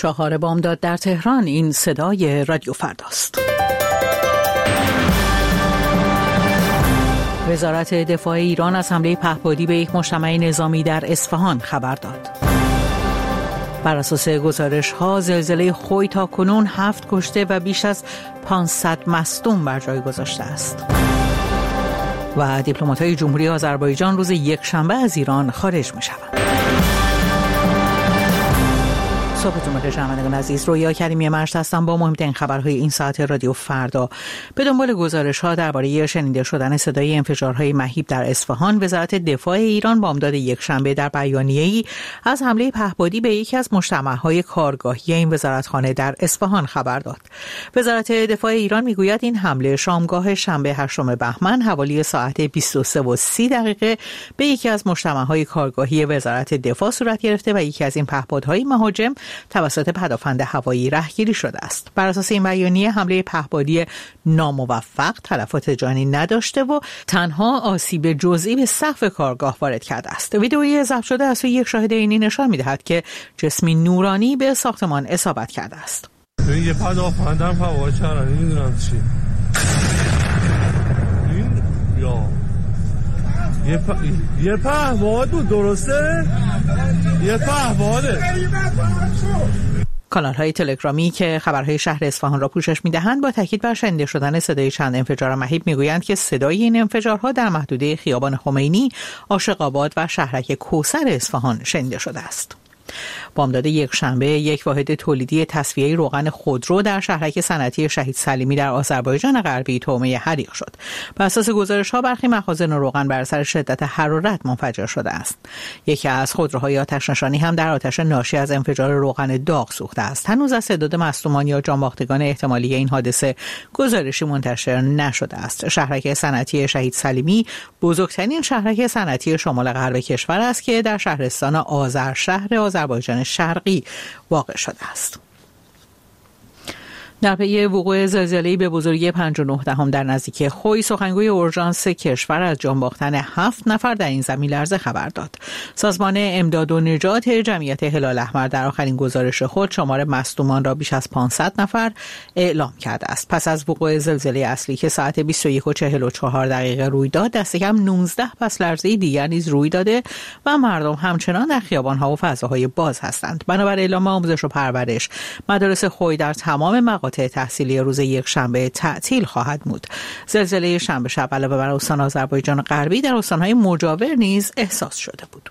4 بامداد در تهران. این صدای رادیو فرداست. وزارت دفاع ایران از حمله پهپادی به یک مجتمع نظامی در اصفهان خبر داد. بر اساس گزارش‌ها زلزله خوی تا کنون 7 کشته و بیش از 500 مصدوم بر جای گذاشته است. و دیپلمات‌های جمهوری آذربایجان روز یکشنبه از ایران خارج می‌شوند. صبحتون بخیر شنوندگان عزیز، رویا کریمی مرشد هستم با مهمترین خبرهای این ساعت رادیو فردا. به دنبال گزارش‌ها درباره شنیده شدن صدای انفجارهای مهیب در اصفهان، وزارت دفاع ایران بامداد یکشنبه در بیانیه‌ای از حمله پهپادی به یکی از مجتمع‌های کارگاهی این وزارتخانه در اصفهان خبر داد. وزارت دفاع ایران میگوید این حمله شامگاه شنبه 8 بهمن حوالی ساعت 23:30 به یکی از مجتمع‌های کارگاهی وزارت دفاع صورت گرفته و یکی از این پهپادهای مهاجم توسط پدافند هوایی رهگیری شده است. بر اساس این بیانیه حمله پهپادی ناموفق تلفات جانی نداشته و تنها آسیب جزئی به سقف کارگاه وارد کرده است. ویدئویی ضبط شده از سوی یک شاهد عینی نشان می‌دهد که جسمی نورانی به ساختمان اصابت کرده است. یه پدافند هم هوا کردن، نمی‌دونم چی. این یه پهپاد بود، درسته؟ یه پهپاده. کانال‌های تلگرامی که خبرهای شهر اصفهان را پوشش می‌دهند با تاکید بر شنیده شدن صدای چند انفجار مهیب می‌گویند که صدای این انفجارها در محدوده خیابان خمینی، عاشق‌آباد و شهرک کوثر اصفهان شنیده شده است. بامداد یکشنبه یک واحد تولیدی تصفیه روغن خودرو در شهرک صنعتی شهید سلیمی در آذربایجان غربی تومه حریق شد. بر اساس گزارش‌ها برخی مخازن روغن بر اثر شدت حرارت منفجر شده است. یکی از خودروهای آتش‌نشانی هم در آتش ناشی از انفجار روغن داغ سوخته است. هنوز از تعداد مصدومان یا جانباختگان احتمالی این حادثه گزارشی منتشر نشده است. شهرک صنعتی شهید سلیمی بزرگترین شهرک صنعتی شمال غرب کشور است که در شهرستان آذرشهر آذربایجان شرقی واقع شده است. در پی وقوع زلزله‌ای به بزرگی 5.9 در نزدیکی خوی، سخنگوی اورژانس کشور از جان باختن 7 نفر در این زمین لرزه خبر داد. سازمان امداد و نجات جمعیت هلال احمر در آخرین گزارش خود شمار مصدومان را بیش از 500 نفر اعلام کرده است. پس از وقوع زلزله اصلی که ساعت 21:44 روی داد، دست کم 19 پس لرزه دیگر نیز روی داده و مردم همچنان در خیابان‌ها و فضاهای باز هستند. بنابر اعلام آموزش و پرورش، مدارس خوی در تمام مقاطع تحصیلی روز یکشنبه تعطیل خواهد بود. زلزله شنبه شب علاوه بر استان آذربایجان غربی در استان‌های مجاور نیز احساس شده بود.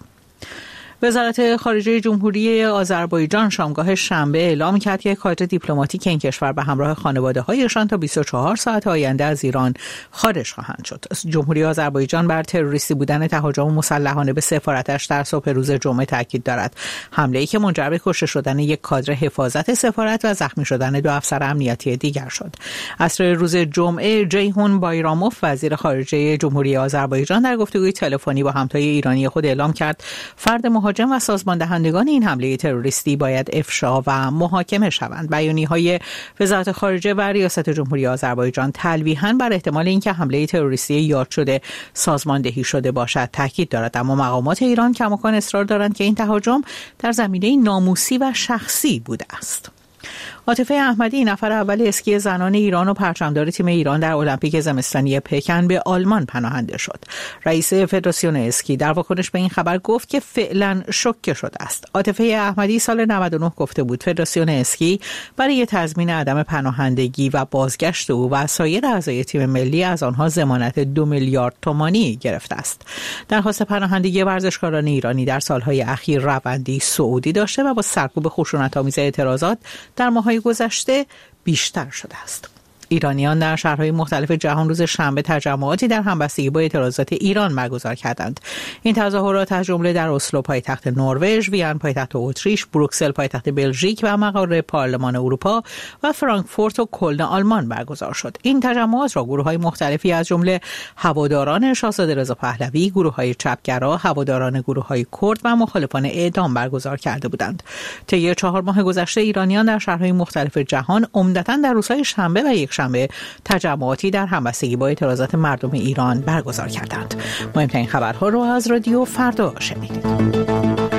وزارت خارجه جمهوری آذربایجان شامگاه شنبه اعلام کرد که کادر دیپلماتیک این کشور به همراه خانواده‌هایشان تا 24 ساعت آینده از ایران خارج خواهند شد. جمهوری آذربایجان بر تروریستی بودن تهاجم مسلحانه به سفارتش در صبح روز جمعه تاکید دارد. حمله‌ای که منجر به کشته شدن یک کادر حفاظت سفارت و زخمی شدن 2 افسر امنیتی دیگر شد. عصر روز جمعه جیهون بایراموف وزیر خارجه جمهوری آذربایجان در گفتگوی تلفنی با همتای ایرانی خود اعلام کرد فرد مهاجم و سازمان دهندگان این حمله تروریستی باید افشا و محاکمه شوند. بیانیه‌های وزارت خارجه و ریاست جمهوری آذربایجان تلویحاً بر احتمال اینکه حمله تروریستی یاد شده سازماندهی شده باشد تاکید دارد، اما مقامات ایران کماکان اصرار دارند که این تهاجم در زمینه ناموسی و شخصی بوده است. عاطفه احمدی، نفر اول اسکی زنان ایران و پرچمدار تیم ایران در المپیک زمستانی پکن، به آلمان پناهنده شد. رئیس فدراسیون اسکی در واکنش به این خبر گفت که فعلا شوکه شده است. عاطفه احمدی سال 99 گفته بود فدراسیون اسکی برای تضمین عدم پناهندگی و بازگشت او و سایر اعضای تیم ملی از آنها ضمانت 2 میلیارد تومانی گرفته است. درخواست پناهندگی ورزشکاران ایرانی در سالهای اخیر روندی صعودی داشته و با سرکوب خشونت‌آمیز اعتراضات در ماه‌های گذشته بیشتر شده است. ایرانیان در شهرهای مختلف جهان روز شنبه تجمعاتی در همبستگی با اعتراضات ایران برگزار کردند. این تظاهرات از جمله در اسلو پایتخت نروژ، وین پایتخت اتریش، بروکسل پایتخت بلژیک و مقر پارلمان اروپا و فرانکفورت و کلن آلمان برگزار شد. این تجمعات را گروه‌های مختلفی از جمله هواداران شاهزاده رضا پهلوی، گروه‌های چپگرا، هواداران گروه‌های کرد و مخالفان اعدام برگزار کرده بودند. طی 4 ماه گذشته ایرانیان در شهرهای مختلف جهان عمدتاً در روزهای شنبه و یکشنبه تجمعاتی در همبستگی با اعتراضات مردم ایران برگزار کردند. مهمترین خبرها رو از رادیو فردا شنیدید.